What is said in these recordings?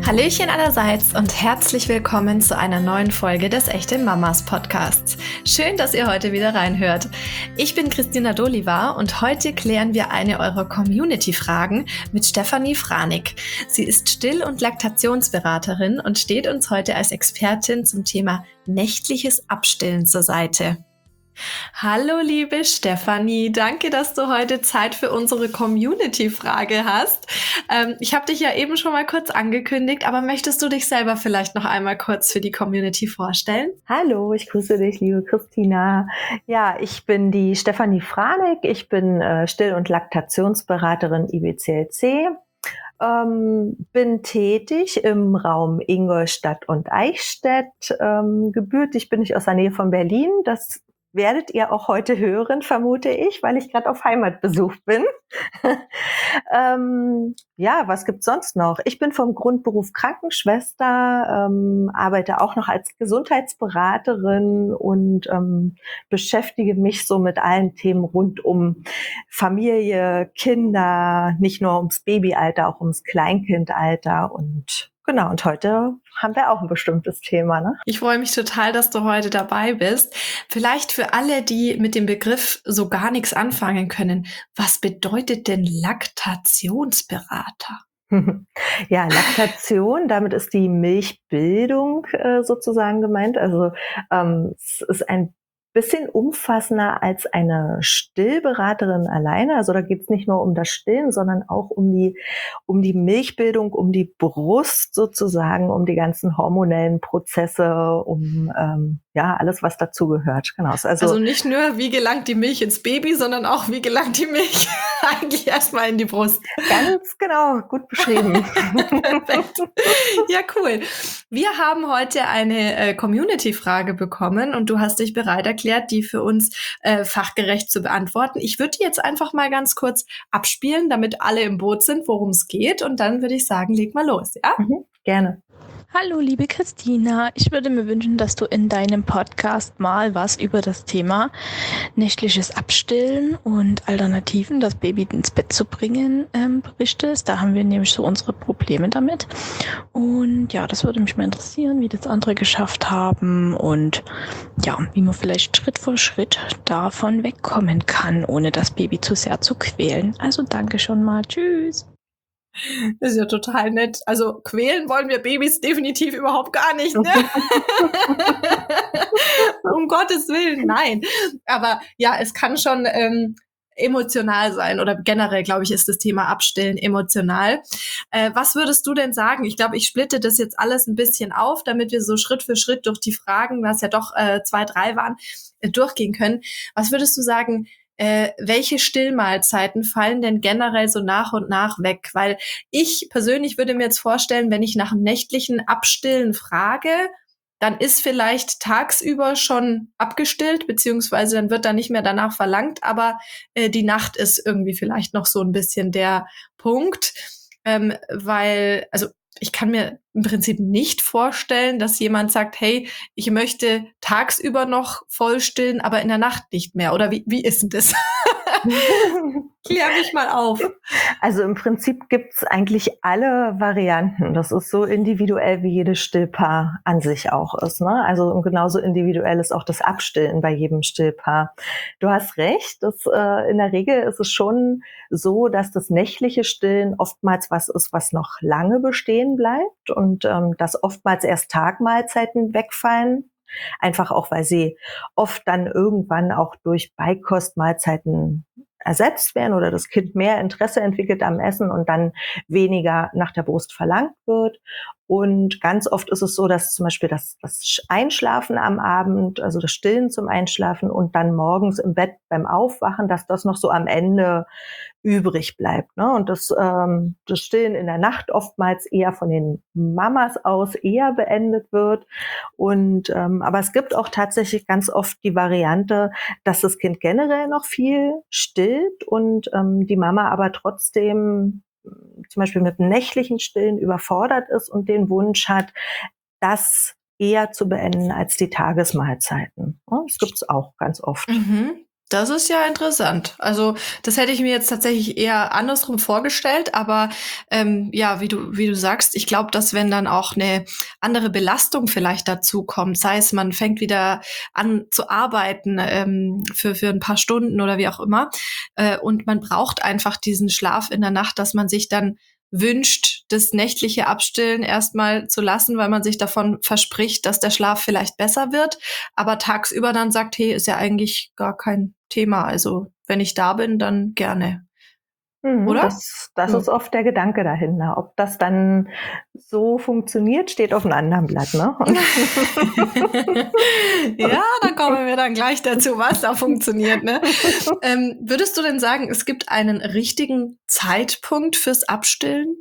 Hallöchen allerseits und herzlich willkommen zu einer neuen Folge des Echte Mamas Podcasts. Schön, dass ihr heute wieder reinhört. Ich bin Christina Doliva und heute klären wir eine eurer Community-Fragen mit Stefanie Franig. Sie ist Still- und Laktationsberaterin und steht uns heute als Expertin zum Thema nächtliches Abstillen zur Seite. Hallo liebe Stefanie, danke, dass du heute Zeit für unsere Community-Frage hast. Ich habe dich ja eben schon mal kurz angekündigt, aber möchtest du dich selber vielleicht noch einmal kurz für die Community vorstellen? Hallo, ich grüße dich, liebe Christina. Ja, ich bin die Stefanie Franig, ich bin Still- und Laktationsberaterin IBCLC. Bin tätig im Raum Ingolstadt und Eichstätt. Gebürtig bin ich aus der Nähe von Berlin. Das werdet ihr auch heute hören, vermute ich, weil ich gerade auf Heimatbesuch bin. Ja, was gibt's sonst noch? Ich bin vom Grundberuf Krankenschwester, arbeite auch noch als Gesundheitsberaterin und beschäftige mich so mit allen Themen rund um Familie, Kinder, nicht nur ums Babyalter, auch ums Kleinkindalter und genau, und heute haben wir auch ein bestimmtes Thema, ne? Ich freue mich total, dass du heute dabei bist. Vielleicht für alle, die mit dem Begriff so gar nichts anfangen können, was bedeutet denn Laktationsberater? Ja, Laktation, damit ist die Milchbildung sozusagen gemeint. Also es ist ein bisschen umfassender als eine Stillberaterin alleine. Also da geht es nicht nur um das Stillen, sondern auch um die Milchbildung, um die Brust sozusagen, um die ganzen hormonellen Prozesse, um ja alles, was dazu gehört. Genau. Also nicht nur, wie gelangt die Milch ins Baby, sondern auch, wie gelangt die Milch eigentlich erstmal in die Brust. Ganz genau, gut beschrieben. Perfekt. Ja, cool. Wir haben heute eine Community-Frage bekommen und du hast dich bereit erklärt, die für uns fachgerecht zu beantworten. Ich würde die jetzt einfach mal ganz kurz abspielen, damit alle im Boot sind, worum es geht. Und dann würde ich sagen, leg mal los, ja? Gerne. Hallo liebe Christina, ich würde mir wünschen, dass du in deinem Podcast mal was über das Thema nächtliches Abstillen und Alternativen, das Baby ins Bett zu bringen, berichtest. Da haben wir nämlich so unsere Probleme damit. Und ja, das würde mich mal interessieren, wie das andere geschafft haben und ja, wie man vielleicht Schritt für Schritt davon wegkommen kann, ohne das Baby zu sehr zu quälen. Also danke schon mal. Tschüss. Das ist ja total nett. Also quälen wollen wir Babys definitiv überhaupt gar nicht, ne? Um Gottes Willen, nein. Aber ja, es kann schon emotional sein oder generell, glaube ich, ist das Thema Abstillen emotional. Was würdest du denn sagen? Ich glaube, ich splitte das jetzt alles ein bisschen auf, damit wir so Schritt für Schritt durch die Fragen, was ja doch 2, 3 waren, durchgehen können. Was würdest du sagen, welche Stillmahlzeiten fallen denn generell so nach und nach weg? Weil ich persönlich würde mir jetzt vorstellen, wenn ich nach einem nächtlichen Abstillen frage, dann ist vielleicht tagsüber schon abgestillt, beziehungsweise dann wird da nicht mehr danach verlangt, aber die Nacht ist irgendwie vielleicht noch so ein bisschen der Punkt, weil, also ich kann mir im Prinzip nicht vorstellen, dass jemand sagt, hey, ich möchte tagsüber noch voll stillen, aber in der Nacht nicht mehr. Oder wie ist denn das? Klär mich mal auf. Also im Prinzip gibt's eigentlich alle Varianten. Das ist so individuell, wie jedes Stillpaar an sich auch ist, ne? Also genauso individuell ist auch das Abstillen bei jedem Stillpaar. Du hast recht, in der Regel ist es schon so, dass das nächtliche Stillen oftmals was ist, was noch lange bestehen bleibt und dass oftmals erst Tagmahlzeiten wegfallen. Einfach auch, weil sie oft dann irgendwann auch durch Beikostmahlzeiten ersetzt werden oder das Kind mehr Interesse entwickelt am Essen und dann weniger nach der Brust verlangt wird. Und ganz oft ist es so, dass zum Beispiel das Einschlafen am Abend, also das Stillen zum Einschlafen und dann morgens im Bett beim Aufwachen, dass das noch so am Ende übrig bleibt, ne? Und das Stillen in der Nacht oftmals eher von den Mamas aus eher beendet wird. Und aber es gibt auch tatsächlich ganz oft die Variante, dass das Kind generell noch viel stillt und die Mama aber trotzdem zum Beispiel mit dem nächtlichen Stillen überfordert ist und den Wunsch hat, das eher zu beenden als die Tagesmahlzeiten. Das gibt's auch ganz oft. Mhm. Das ist ja interessant. Also das hätte ich mir jetzt tatsächlich eher andersrum vorgestellt, aber ja, wie du sagst, ich glaube, dass wenn dann auch eine andere Belastung vielleicht dazu kommt, sei es man fängt wieder an zu arbeiten für ein paar Stunden oder wie auch immer, und man braucht einfach diesen Schlaf in der Nacht, dass man sich dann wünscht, das nächtliche Abstillen erstmal zu lassen, weil man sich davon verspricht, dass der Schlaf vielleicht besser wird, aber tagsüber dann sagt, hey, ist ja eigentlich gar kein Thema. Also wenn ich da bin, dann gerne. Oder? Das ist oft der Gedanke dahinter. Ob das dann so funktioniert, steht auf einem anderen Blatt, ne? Ja, da kommen wir dann gleich dazu, was da funktioniert, ne? Würdest du denn sagen, es gibt einen richtigen Zeitpunkt fürs Abstillen?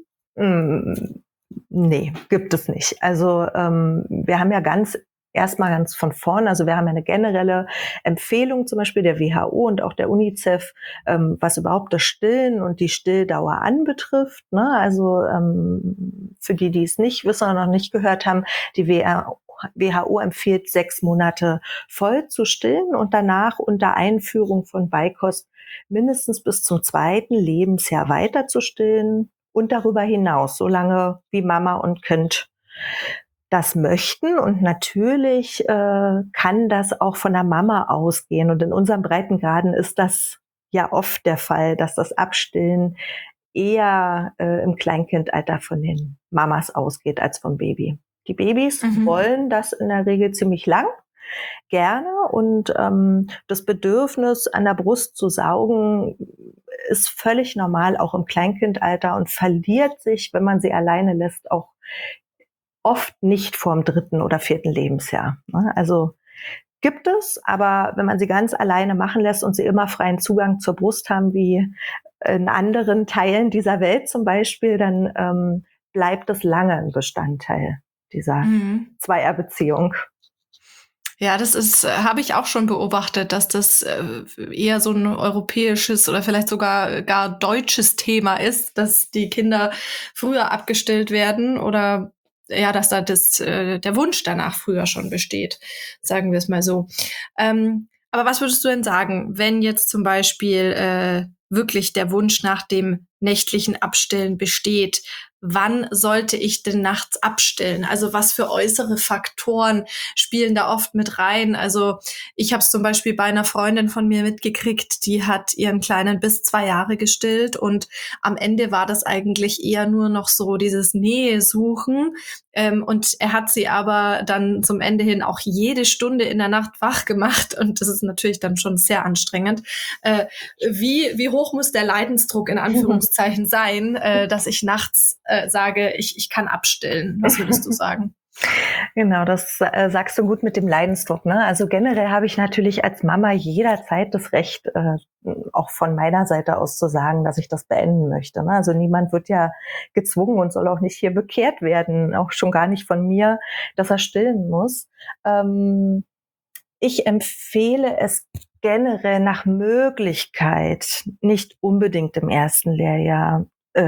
Nee, gibt es nicht. Also wir haben ja erstmal ganz von vorn, also wir haben ja eine generelle Empfehlung zum Beispiel der WHO und auch der UNICEF, was überhaupt das Stillen und die Stilldauer anbetrifft. Ne? Also für die es nicht wissen oder noch nicht gehört haben, die WHO empfiehlt 6 Monate voll zu stillen und danach unter Einführung von Beikost mindestens bis zum 2. Lebensjahr weiter zu stillen und darüber hinaus, solange wie Mama und Kind das möchten. Und natürlich kann das auch von der Mama ausgehen. Und in unserem Breitengraden ist das ja oft der Fall, dass das Abstillen eher im Kleinkindalter von den Mamas ausgeht als vom Baby. Die Babys wollen das in der Regel ziemlich lang, gerne. Und das Bedürfnis, an der Brust zu saugen, ist völlig normal, auch im Kleinkindalter, und verliert sich, wenn man sie alleine lässt, auch oft nicht vorm 3. oder 4. Lebensjahr. Also gibt es, aber wenn man sie ganz alleine machen lässt und sie immer freien Zugang zur Brust haben, wie in anderen Teilen dieser Welt zum Beispiel, dann bleibt es lange ein Bestandteil dieser Zweierbeziehung. Ja, das habe ich auch schon beobachtet, dass das eher so ein europäisches oder vielleicht sogar gar deutsches Thema ist, dass die Kinder früher abgestillt werden oder ja, dass da der Wunsch danach früher schon besteht, sagen wir es mal so. Aber was würdest du denn sagen, wenn jetzt zum Beispiel wirklich der Wunsch nach dem nächtlichen Abstillen besteht? Wann sollte ich denn nachts abstillen? Also was für äußere Faktoren spielen da oft mit rein? Also ich habe es zum Beispiel bei einer Freundin von mir mitgekriegt, die hat ihren Kleinen bis 2 Jahre gestillt und am Ende war das eigentlich eher nur noch so dieses Nähe suchen. Und er hat sie aber dann zum Ende hin auch jede Stunde in der Nacht wach gemacht und das ist natürlich dann schon sehr anstrengend. Wie hoch muss der Leidensdruck in Anführungszeichen sein, dass ich nachts sage, ich kann abstillen? Was würdest du sagen? Genau, das sagst du gut mit dem Leidensdruck. Ne? Also generell habe ich natürlich als Mama jederzeit das Recht, auch von meiner Seite aus zu sagen, dass ich das beenden möchte. Ne? Also niemand wird ja gezwungen und soll auch nicht hier bekehrt werden, auch schon gar nicht von mir, dass er stillen muss. Ich empfehle es generell nach Möglichkeit, nicht unbedingt im ersten Lebensjahr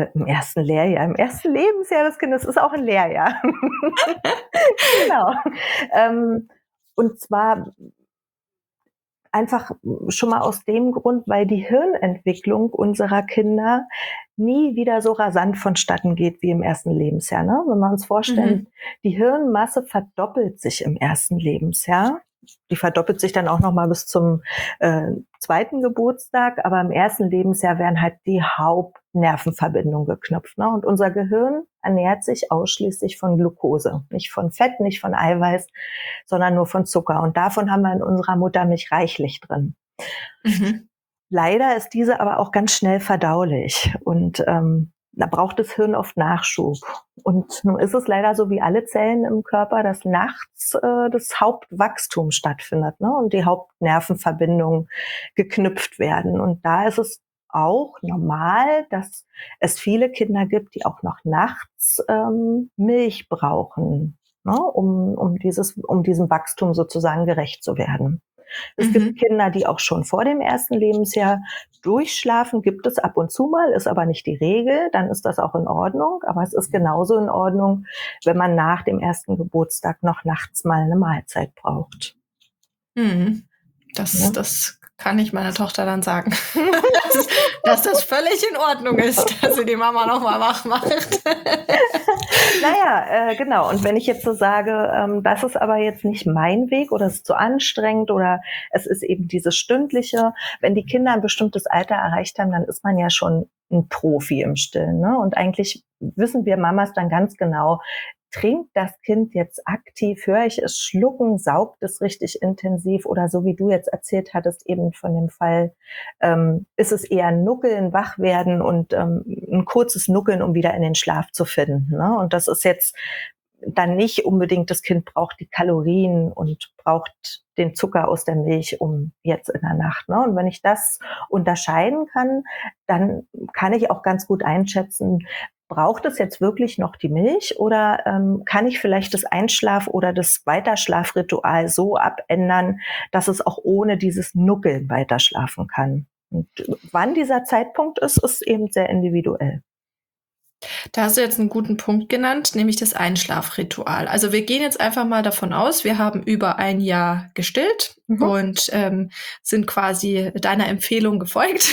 des Kindes, ist auch ein Lehrjahr. Genau. Und zwar einfach schon mal aus dem Grund, weil die Hirnentwicklung unserer Kinder nie wieder so rasant vonstatten geht wie im ersten Lebensjahr. Ne? Wenn wir uns vorstellen, die Hirnmasse verdoppelt sich im ersten Lebensjahr. Die verdoppelt sich dann auch noch mal bis zum 2. Geburtstag, aber im ersten Lebensjahr werden halt die Hauptnervenverbindungen geknüpft. Ne? Und unser Gehirn ernährt sich ausschließlich von Glucose. Nicht von Fett, nicht von Eiweiß, sondern nur von Zucker. Und davon haben wir in unserer Muttermilch reichlich drin. Leider ist diese aber auch ganz schnell verdaulich. Und da braucht das Hirn oft Nachschub. Und nun ist es leider so wie alle Zellen im Körper, dass nachts das Hauptwachstum stattfindet, ne? Und die Hauptnervenverbindungen geknüpft werden. Und da ist es auch normal, dass es viele Kinder gibt, die auch noch nachts Milch brauchen, ne? um diesem Wachstum sozusagen gerecht zu werden. Es gibt Kinder, die auch schon vor dem ersten Lebensjahr durchschlafen, gibt es ab und zu mal, ist aber nicht die Regel, dann ist das auch in Ordnung. Aber es ist genauso in Ordnung, wenn man nach dem ersten Geburtstag noch nachts mal eine Mahlzeit braucht. Das kann ich meiner Tochter dann sagen, dass das völlig in Ordnung ist, dass sie die Mama nochmal wach macht. Naja, genau. Und wenn ich jetzt so sage, das ist aber jetzt nicht mein Weg oder es ist zu anstrengend oder es ist eben dieses Stündliche, wenn die Kinder ein bestimmtes Alter erreicht haben, dann ist man ja schon ein Profi im Stillen, ne? Und eigentlich wissen wir Mamas dann ganz genau, trinkt das Kind jetzt aktiv, höre ich es schlucken, saugt es richtig intensiv oder so wie du jetzt erzählt hattest eben von dem Fall, ist es eher ein Nuckeln, wach werden und ein kurzes Nuckeln, um wieder in den Schlaf zu finden, ne? Und das ist jetzt dann nicht unbedingt, das Kind braucht die Kalorien und braucht den Zucker aus der Milch um jetzt in der Nacht, ne? Und wenn ich das unterscheiden kann, dann kann ich auch ganz gut einschätzen, braucht es jetzt wirklich noch die Milch oder kann ich vielleicht das Einschlaf- oder das Weiterschlafritual so abändern, dass es auch ohne dieses Nuckeln weiterschlafen kann? Und wann dieser Zeitpunkt ist, ist eben sehr individuell. Da hast du jetzt einen guten Punkt genannt, nämlich das Einschlafritual. Also wir gehen jetzt einfach mal davon aus, wir haben über ein Jahr gestillt und sind quasi deiner Empfehlung gefolgt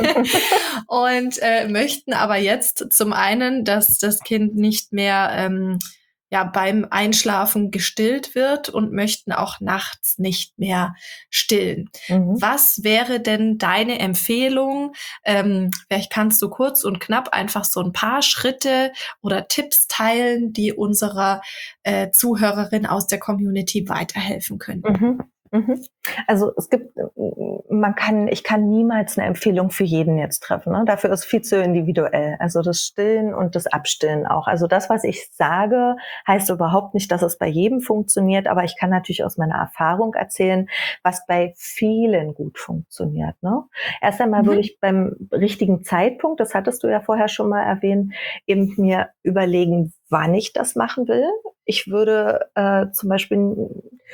und möchten aber jetzt zum einen, dass das Kind nicht mehr beim Einschlafen gestillt wird und möchten auch nachts nicht mehr stillen. Was wäre denn deine Empfehlung? Vielleicht kannst du kurz und knapp einfach so ein paar Schritte oder Tipps teilen, die unserer Zuhörerin aus der Community weiterhelfen können. Also es gibt, ich kann niemals eine Empfehlung für jeden jetzt treffen, ne? Dafür ist viel zu individuell. Also das Stillen und das Abstillen auch. Also das, was ich sage, heißt überhaupt nicht, dass es bei jedem funktioniert, aber ich kann natürlich aus meiner Erfahrung erzählen, was bei vielen gut funktioniert, ne? Erst einmal würde ich beim richtigen Zeitpunkt, das hattest du ja vorher schon mal erwähnt, eben mir überlegen, wann ich das machen will. Ich würde zum Beispiel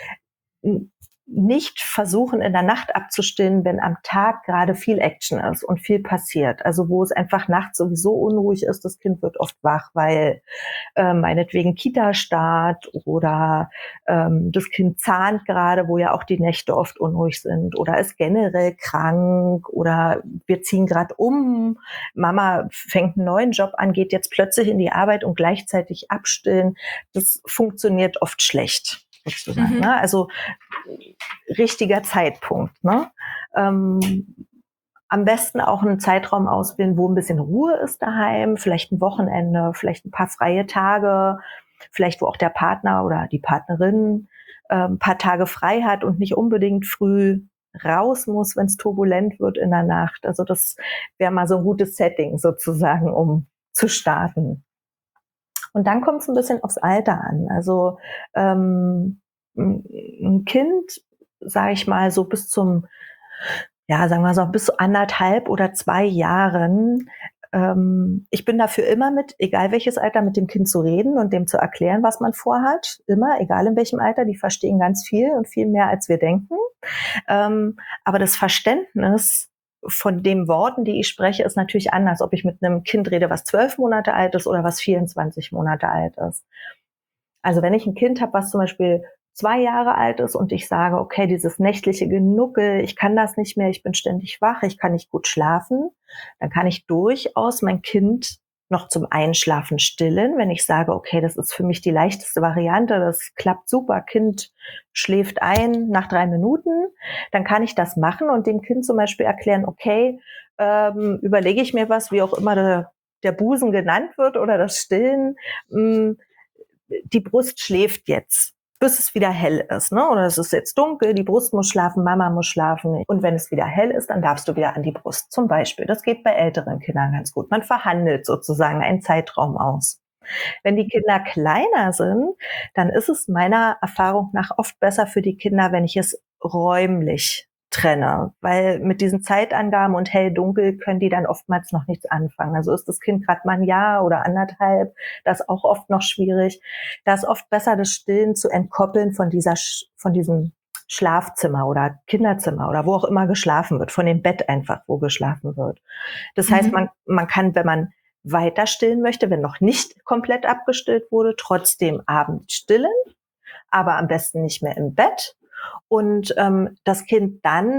nicht versuchen, in der Nacht abzustillen, wenn am Tag gerade viel Action ist und viel passiert. Also wo es einfach nachts sowieso unruhig ist, das Kind wird oft wach, weil meinetwegen Kita-Start oder das Kind zahnt gerade, wo ja auch die Nächte oft unruhig sind oder ist generell krank oder wir ziehen gerade um, Mama fängt einen neuen Job an, geht jetzt plötzlich in die Arbeit und gleichzeitig abstillen. Das funktioniert oft schlecht. Sozusagen, ne? Also richtiger Zeitpunkt. Ne? Am besten auch einen Zeitraum auswählen, wo ein bisschen Ruhe ist daheim, vielleicht ein Wochenende, vielleicht ein paar freie Tage, vielleicht wo auch der Partner oder die Partnerin ein paar Tage frei hat und nicht unbedingt früh raus muss, wenn es turbulent wird in der Nacht. Also das wäre mal so ein gutes Setting sozusagen, um zu starten. Und dann kommt es ein bisschen aufs Alter an. Also ein Kind, sage ich mal, so bis zum, ja, sagen wir so, bis zu 1,5 oder 2 Jahren. Ich bin dafür immer egal welches Alter, mit dem Kind zu reden und dem zu erklären, was man vorhat. Immer, egal in welchem Alter, die verstehen ganz viel und viel mehr, als wir denken. Aber das Verständnis von den Worten, die ich spreche, ist natürlich anders, ob ich mit einem Kind rede, was 12 Monate alt ist oder was 24 Monate alt ist. Also wenn ich ein Kind habe, was zum Beispiel 2 Jahre alt ist und ich sage, okay, dieses nächtliche Genuckel, ich kann das nicht mehr, ich bin ständig wach, ich kann nicht gut schlafen, dann kann ich durchaus mein Kind noch zum Einschlafen stillen, wenn ich sage, okay, das ist für mich die leichteste Variante, das klappt super, Kind schläft ein nach 3 Minuten, dann kann ich das machen und dem Kind zum Beispiel erklären, okay, überlege ich mir was, wie auch immer der Busen genannt wird oder das Stillen, die Brust schläft jetzt, bis es wieder hell ist, ne? Oder es ist jetzt dunkel, die Brust muss schlafen, Mama muss schlafen. Und wenn es wieder hell ist, dann darfst du wieder an die Brust zum Beispiel. Das geht bei älteren Kindern ganz gut. Man verhandelt sozusagen einen Zeitraum aus. Wenn die Kinder kleiner sind, dann ist es meiner Erfahrung nach oft besser für die Kinder, wenn ich es räumlich trenne, weil mit diesen Zeitangaben und hell, dunkel können die dann oftmals noch nichts anfangen. Also ist das Kind gerade mal 1 Jahr oder 1,5, das ist auch oft noch schwierig. Da ist oft besser, das Stillen zu entkoppeln von diesem Schlafzimmer oder Kinderzimmer oder wo auch immer geschlafen wird, von dem Bett einfach, wo geschlafen wird. Das heißt, man kann, wenn man weiter stillen möchte, wenn noch nicht komplett abgestillt wurde, trotzdem abends stillen, aber am besten nicht mehr im Bett. Und das Kind dann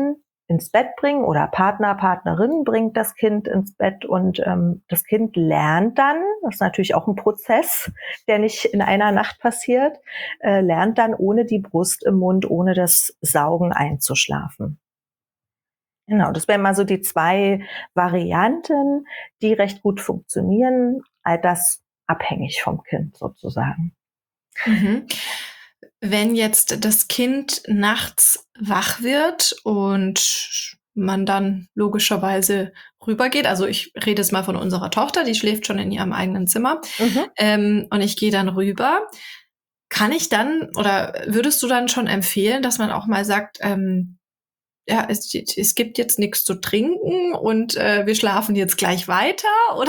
ins Bett bringen oder Partner, Partnerin bringt das Kind ins Bett und das Kind lernt dann, das ist natürlich auch ein Prozess, der nicht in einer Nacht passiert, lernt dann ohne die Brust im Mund, ohne das Saugen einzuschlafen. Genau, das wären mal so die 2 Varianten, die recht gut funktionieren, all das abhängig vom Kind sozusagen. Mhm. Wenn jetzt das Kind nachts wach wird und man dann logischerweise rübergeht, also ich rede jetzt mal von unserer Tochter, die schläft schon in ihrem eigenen Zimmer, und ich gehe dann rüber, kann ich dann oder würdest du dann schon empfehlen, dass man auch mal sagt, ja, es gibt jetzt nichts zu trinken und wir schlafen jetzt gleich weiter? Oder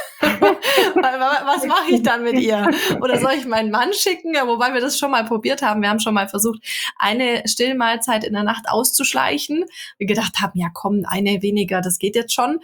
was mache ich dann mit ihr? Oder soll ich meinen Mann schicken? Ja, wobei wir das schon mal probiert haben. Wir haben schon mal versucht, eine Stillmahlzeit in der Nacht auszuschleichen. Wir gedacht haben, ja komm, eine weniger, das geht jetzt schon.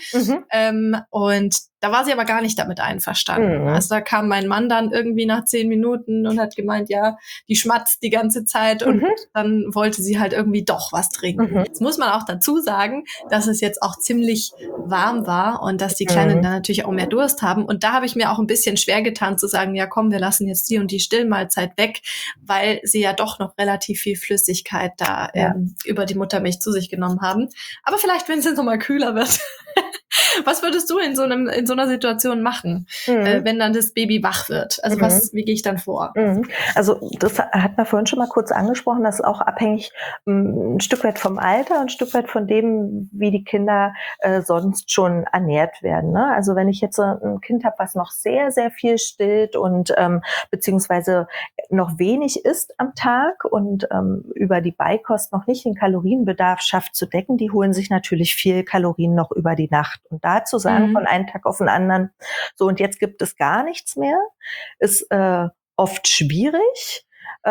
Und da war sie aber gar nicht damit einverstanden. Also da kam mein Mann dann irgendwie nach 10 Minuten und hat gemeint, ja, die schmatzt die ganze Zeit und dann wollte sie halt irgendwie doch was trinken. Jetzt muss man auch dazu sagen, dass es jetzt auch ziemlich warm war und dass die Kleinen dann natürlich auch mehr Durst haben. Und da habe ich mir auch ein bisschen schwer getan zu sagen, ja komm, wir lassen jetzt die und die Stillmahlzeit weg, weil sie ja doch noch relativ viel Flüssigkeit da über die Muttermilch zu sich genommen haben. Aber vielleicht, wenn es jetzt nochmal kühler wird. Was würdest du in so einer Situation machen, wenn dann das Baby wach wird? Also wie gehe ich dann vor? Also das hat man vorhin schon mal kurz angesprochen, das ist auch abhängig ein Stück weit vom Alter und ein Stück weit von dem, wie die Kinder sonst schon ernährt werden. Ne? Also wenn ich jetzt ein Kind habe, was noch sehr, sehr viel stillt und beziehungsweise noch wenig isst am Tag und über die Beikost noch nicht den Kalorienbedarf schafft zu decken, die holen sich natürlich viel Kalorien noch über die Nacht. Und da zu sagen, von einem Tag auf den anderen, so und jetzt gibt es gar nichts mehr, ist oft schwierig.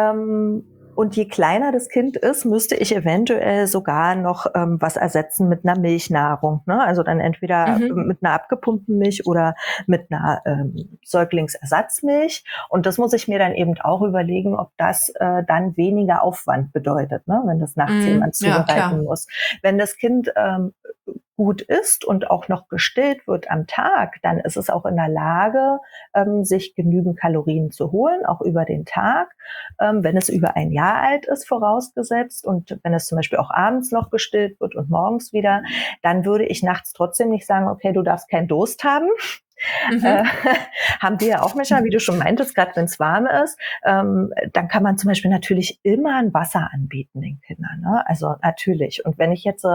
Und je kleiner das Kind ist, müsste ich eventuell sogar noch was ersetzen mit einer Milchnahrung. Ne? Also dann entweder mit einer abgepumpten Milch oder mit einer Säuglingsersatzmilch. Und das muss ich mir dann eben auch überlegen, ob das dann weniger Aufwand bedeutet, ne? Wenn das nachts jemand zubereiten muss. Wenn das Kind gut isst und auch noch gestillt wird am Tag, dann ist es auch in der Lage, sich genügend Kalorien zu holen, auch über den Tag. Wenn es über 1 Jahr alt ist, vorausgesetzt, und wenn es zum Beispiel auch abends noch gestillt wird und morgens wieder, dann würde ich nachts trotzdem nicht sagen, okay, du darfst keinen Durst haben. Haben die ja auch manchmal, wie du schon meintest, gerade wenn es warm ist, dann kann man zum Beispiel natürlich immer ein Wasser anbieten den Kindern. Ne? Also natürlich. Und wenn ich jetzt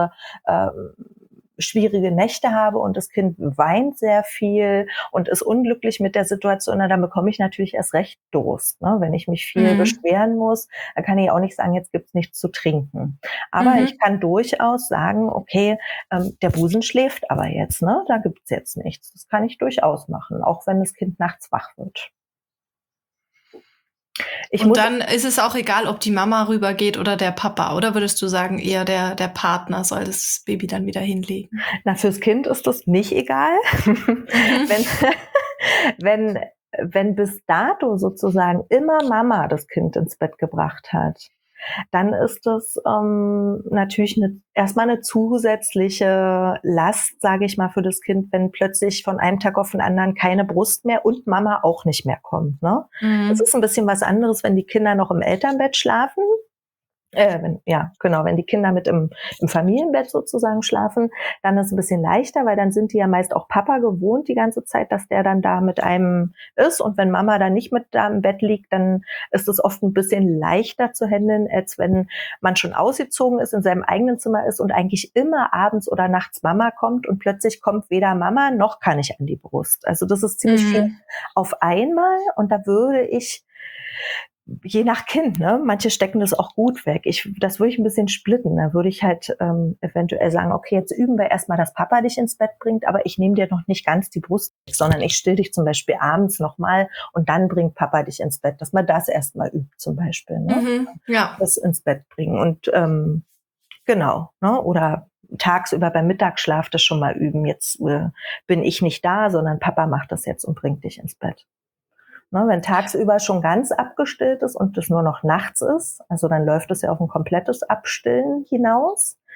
schwierige Nächte habe und das Kind weint sehr viel und ist unglücklich mit der Situation, dann bekomme ich natürlich erst recht Durst. Ne? Wenn ich mich viel beschweren muss, dann kann ich auch nicht sagen, jetzt gibt's nichts zu trinken. Aber ich kann durchaus sagen, okay, der Busen schläft aber jetzt, ne? Da gibt's jetzt nichts. Das kann ich durchaus machen, auch wenn das Kind nachts wach wird. Und dann ist es auch egal, ob die Mama rübergeht oder der Papa, oder würdest du sagen, eher der Partner soll das Baby dann wieder hinlegen? Na, fürs Kind ist das nicht egal. Wenn bis dato sozusagen immer Mama das Kind ins Bett gebracht hat, dann ist das natürlich erstmal eine zusätzliche Last, sage ich mal, für das Kind, wenn plötzlich von einem Tag auf den anderen keine Brust mehr und Mama auch nicht mehr kommt. Ne? Das ist ein bisschen was anderes, wenn die Kinder noch im Elternbett schlafen. Wenn die Kinder mit im Familienbett sozusagen schlafen, dann ist es ein bisschen leichter, weil dann sind die ja meist auch Papa gewohnt die ganze Zeit, dass der dann da mit einem ist. Und wenn Mama dann nicht mit da im Bett liegt, dann ist es oft ein bisschen leichter zu handeln, als wenn man schon ausgezogen ist, in seinem eigenen Zimmer ist und eigentlich immer abends oder nachts Mama kommt und plötzlich kommt weder Mama noch kann ich an die Brust. Also das ist ziemlich viel auf einmal und da würde ich je nach Kind, ne? Manche stecken das auch gut weg. Das würde ich ein bisschen splitten. Da würde ich halt eventuell sagen, okay, jetzt üben wir erstmal, dass Papa dich ins Bett bringt, aber ich nehme dir noch nicht ganz die Brust weg, sondern ich still dich zum Beispiel abends nochmal und dann bringt Papa dich ins Bett, dass man das erstmal übt zum Beispiel. Ne? Das ins Bett bringen. Und genau, ne? Oder tagsüber beim Mittagsschlaf das schon mal üben. Jetzt bin ich nicht da, sondern Papa macht das jetzt und bringt dich ins Bett. Ne, wenn tagsüber schon ganz abgestillt ist und es nur noch nachts ist, also dann läuft es ja auf ein komplettes Abstillen hinaus,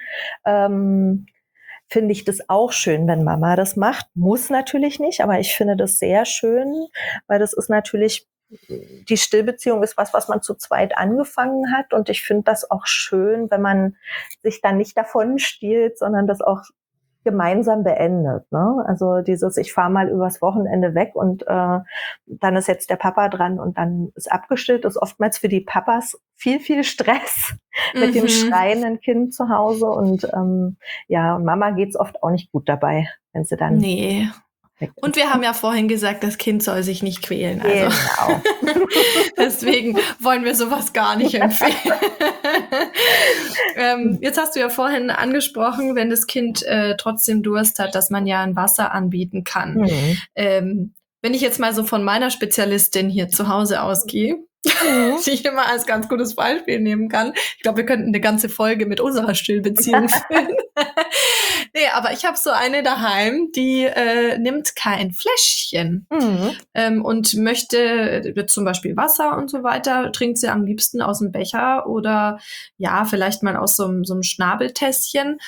finde ich das auch schön, wenn Mama das macht. Muss natürlich nicht, aber ich finde das sehr schön, weil das ist natürlich, die Stillbeziehung ist was man zu zweit angefangen hat. Und ich finde das auch schön, wenn man sich dann nicht davon stiehlt, sondern das auch gemeinsam beendet. Ne? Also dieses, ich fahre mal übers Wochenende weg und dann ist jetzt der Papa dran und dann ist abgestillt, ist oftmals für die Papas viel, viel Stress mit dem schreienden Kind zu Hause. Und ja, Mama geht's oft auch nicht gut dabei, wenn sie dann... Nee. Und wir haben ja vorhin gesagt, das Kind soll sich nicht quälen. Also. Genau. Deswegen wollen wir sowas gar nicht empfehlen. Jetzt hast du ja vorhin angesprochen, wenn das Kind trotzdem Durst hat, dass man ja ein Wasser anbieten kann. Wenn ich jetzt mal so von meiner Spezialistin hier zu Hause ausgehe, die ich immer als ganz gutes Beispiel nehmen kann. Ich glaube, wir könnten eine ganze Folge mit unserer Stillbeziehung füllen. Nee, aber ich habe so eine daheim, die nimmt kein Fläschchen und möchte zum Beispiel Wasser und so weiter, trinkt sie am liebsten aus dem Becher oder ja, vielleicht mal aus so einem Schnabeltässchen.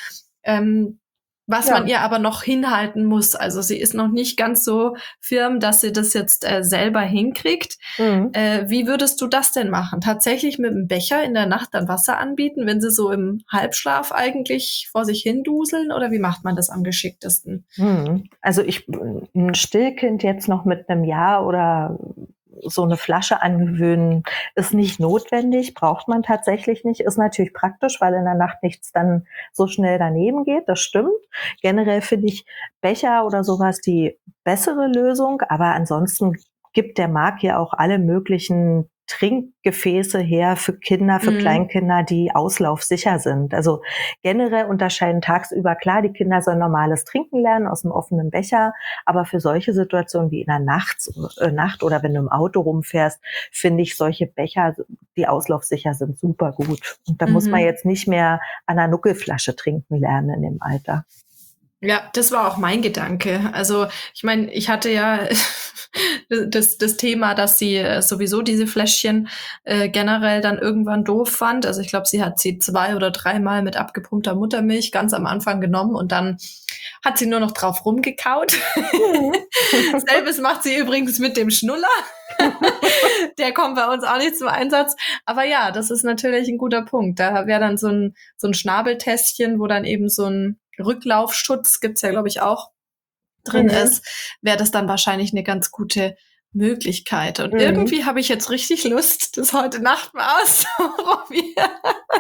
Was man ihr aber noch hinhalten muss. Also sie ist noch nicht ganz so firm, dass sie das jetzt selber hinkriegt. Wie würdest du das denn machen? Tatsächlich mit dem Becher in der Nacht dann Wasser anbieten, wenn sie so im Halbschlaf eigentlich vor sich hin duseln? Oder wie macht man das am geschicktesten? Also ein Stillkind jetzt noch mit einem Jahr oder so eine Flasche angewöhnen, ist nicht notwendig, braucht man tatsächlich nicht, ist natürlich praktisch, weil in der Nacht nichts dann so schnell daneben geht, das stimmt. Generell finde ich Becher oder sowas die bessere Lösung, aber ansonsten gibt der Markt ja auch alle möglichen Trinkgefäße her für Kinder, für Kleinkinder, die auslaufsicher sind. Also generell unterscheiden tagsüber, klar, die Kinder sollen normales Trinken lernen aus einem offenen Becher, aber für solche Situationen wie in der Nacht oder wenn du im Auto rumfährst, finde ich solche Becher, die auslaufsicher sind, super gut. Und da muss man jetzt nicht mehr an einer Nuckelflasche trinken lernen in dem Alter. Ja, das war auch mein Gedanke. Also ich meine, ich hatte ja das Thema, dass sie sowieso diese Fläschchen generell dann irgendwann doof fand. Also ich glaube, sie hat sie 2 oder 3 Mal mit abgepumpter Muttermilch ganz am Anfang genommen und dann hat sie nur noch drauf rumgekaut. Selbes macht sie übrigens mit dem Schnuller. Der kommt bei uns auch nicht zum Einsatz. Aber ja, das ist natürlich ein guter Punkt. Da wäre dann so ein Schnabeltässchen, wo dann eben so ein Rücklaufschutz, gibt's ja, glaube ich, auch drin ist, wäre das dann wahrscheinlich eine ganz gute Möglichkeit. Und irgendwie habe ich jetzt richtig Lust, das heute Nacht mal auszuprobieren.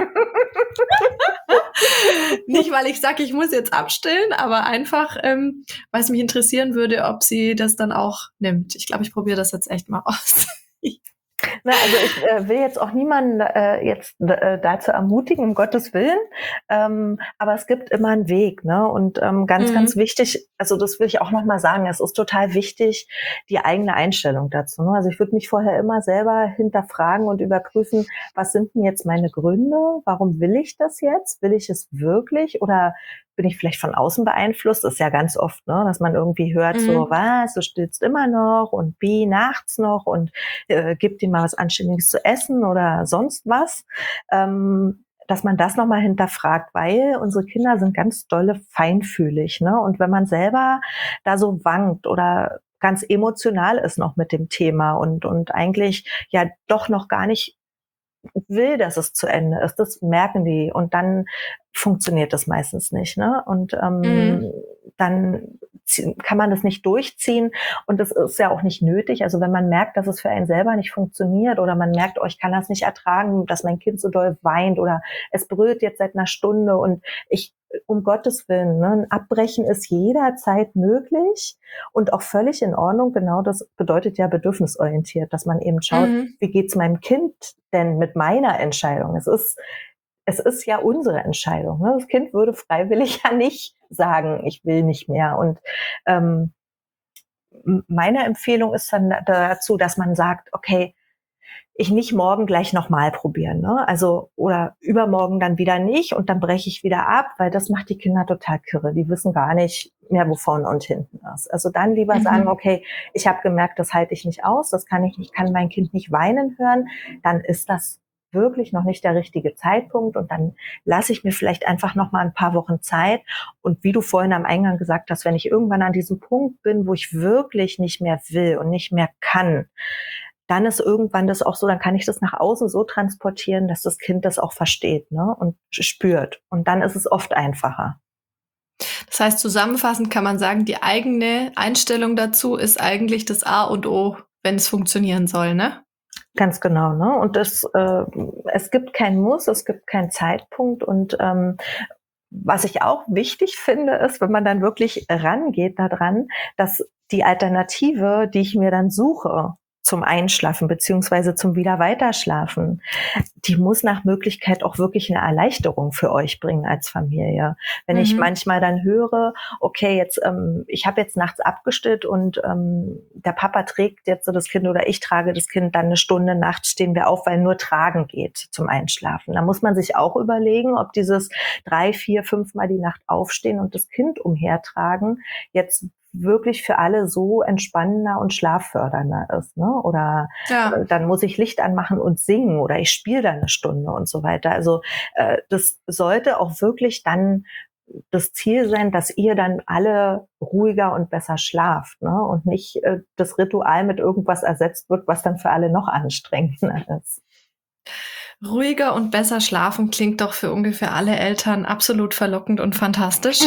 Nicht, weil ich sage, ich muss jetzt abstillen, aber einfach, weil es mich interessieren würde, ob sie das dann auch nimmt. Ich glaube, ich probiere das jetzt echt mal aus. Na, also ich will jetzt auch niemanden dazu ermutigen, um Gottes Willen, aber es gibt immer einen Weg, ne? Und ganz wichtig, also das will ich auch nochmal sagen, es ist total wichtig, die eigene Einstellung dazu. Ne? Also ich würde mich vorher immer selber hinterfragen und überprüfen, was sind denn jetzt meine Gründe? Warum will ich das jetzt? Will ich es wirklich? Oder bin ich vielleicht von außen beeinflusst? Das ist ja ganz oft, ne, dass man irgendwie hört, so, was, du stillst immer noch und wie, nachts noch und gib dir mal was Anständiges zu essen oder sonst was. Dass man das nochmal hinterfragt, weil unsere Kinder sind ganz dolle feinfühlig, ne? Und wenn man selber da so wankt oder ganz emotional ist noch mit dem Thema und eigentlich ja doch noch gar nicht will, dass es zu Ende ist, das merken die und dann funktioniert das meistens nicht, ne? Und dann kann man das nicht durchziehen und das ist ja auch nicht nötig. Also wenn man merkt, dass es für einen selber nicht funktioniert oder man merkt, oh, ich kann das nicht ertragen, dass mein Kind so doll weint oder es brüllt jetzt seit einer Stunde und um Gottes Willen, ne, ein Abbrechen ist jederzeit möglich und auch völlig in Ordnung. Genau das bedeutet ja bedürfnisorientiert, dass man eben schaut, wie geht's meinem Kind denn mit meiner Entscheidung? Es ist ja unsere Entscheidung. Ne? Das Kind würde freiwillig ja nicht sagen, ich will nicht mehr. Und meine Empfehlung ist dann dazu, dass man sagt, okay, ich nicht morgen gleich nochmal probieren, ne? Also, oder übermorgen dann wieder nicht und dann breche ich wieder ab, weil das macht die Kinder total kirre. Die wissen gar nicht mehr, wo vorne und hinten ist. Also dann lieber sagen, okay, ich habe gemerkt, das halte ich nicht aus, das kann ich nicht, kann mein Kind nicht weinen hören, dann ist das wirklich noch nicht der richtige Zeitpunkt und dann lasse ich mir vielleicht einfach noch mal ein paar Wochen Zeit. Und wie du vorhin am Eingang gesagt hast, wenn ich irgendwann an diesem Punkt bin, wo ich wirklich nicht mehr will und nicht mehr kann, dann ist irgendwann das auch so, dann kann ich das nach außen so transportieren, dass das Kind das auch versteht, ne, und spürt. Und dann ist es oft einfacher. Das heißt, zusammenfassend kann man sagen, die eigene Einstellung dazu ist eigentlich das A und O, wenn es funktionieren soll, ne? Ganz genau, ne? Und es gibt kein Muss, es gibt keinen Zeitpunkt. Und was ich auch wichtig finde, ist, wenn man dann wirklich rangeht daran, dass die Alternative, die ich mir dann suche zum Einschlafen beziehungsweise zum wieder weiterschlafen, die muss nach Möglichkeit auch wirklich eine Erleichterung für euch bringen als Familie. Wenn ich manchmal dann höre, okay, jetzt ich habe jetzt nachts abgestillt und der Papa trägt jetzt so das Kind oder ich trage das Kind, dann eine Stunde nachts stehen wir auf, weil nur tragen geht zum Einschlafen. Da muss man sich auch überlegen, ob dieses 3, 4, 5 Mal die Nacht aufstehen und das Kind umhertragen jetzt wirklich für alle so entspannender und schlaffördernder ist, ne? Oder dann muss ich Licht anmachen und singen oder ich spiele da eine Stunde und so weiter. Also das sollte auch wirklich dann das Ziel sein, dass ihr dann alle ruhiger und besser schlaft, ne? Und nicht das Ritual mit irgendwas ersetzt wird, was dann für alle noch anstrengender ist. Ruhiger und besser schlafen klingt doch für ungefähr alle Eltern absolut verlockend und fantastisch.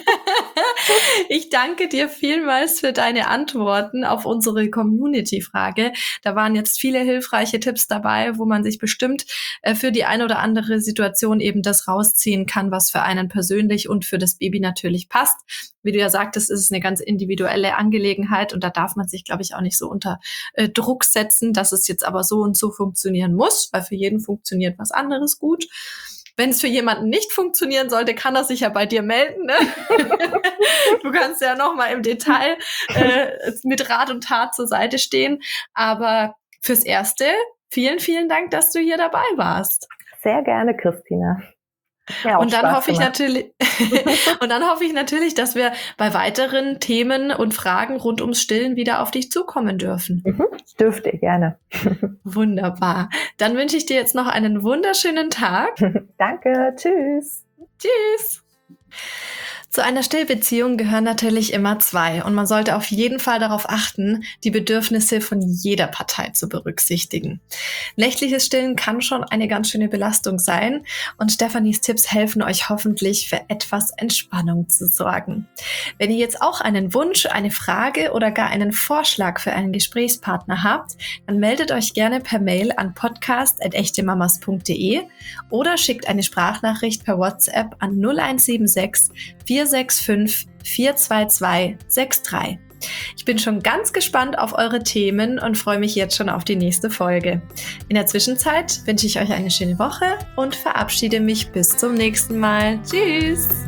Ich danke dir vielmals für deine Antworten auf unsere Community-Frage. Da waren jetzt viele hilfreiche Tipps dabei, wo man sich bestimmt für die eine oder andere Situation eben das rausziehen kann, was für einen persönlich und für das Baby natürlich passt. Wie du ja sagtest, ist es eine ganz individuelle Angelegenheit und da darf man sich, glaube ich, auch nicht so unter Druck setzen, dass es jetzt aber so und so funktionieren muss, weil für jeden funktioniert was anderes gut. Wenn es für jemanden nicht funktionieren sollte, kann er sich ja bei dir melden. Ne? Du kannst ja noch mal im Detail mit Rat und Tat zur Seite stehen. Aber fürs Erste, vielen, vielen Dank, dass du hier dabei warst. Sehr gerne, Christina. Ja, und dann hoffe ich natürlich, dass wir bei weiteren Themen und Fragen rund ums Stillen wieder auf dich zukommen dürfen. Dürft ihr gerne. Wunderbar. Dann wünsche ich dir jetzt noch einen wunderschönen Tag. Danke, tschüss. Tschüss. Zu einer Stillbeziehung gehören natürlich immer zwei und man sollte auf jeden Fall darauf achten, die Bedürfnisse von jeder Partei zu berücksichtigen. Nächtliches Stillen kann schon eine ganz schöne Belastung sein und Stephanies Tipps helfen euch hoffentlich für etwas Entspannung zu sorgen. Wenn ihr jetzt auch einen Wunsch, eine Frage oder gar einen Vorschlag für einen Gesprächspartner habt, dann meldet euch gerne per Mail an podcast@echtemamas.de oder schickt eine Sprachnachricht per WhatsApp an 0176 465 422 63. Ich bin schon ganz gespannt auf eure Themen und freue mich jetzt schon auf die nächste Folge. In der Zwischenzeit wünsche ich euch eine schöne Woche und verabschiede mich bis zum nächsten Mal. Tschüss!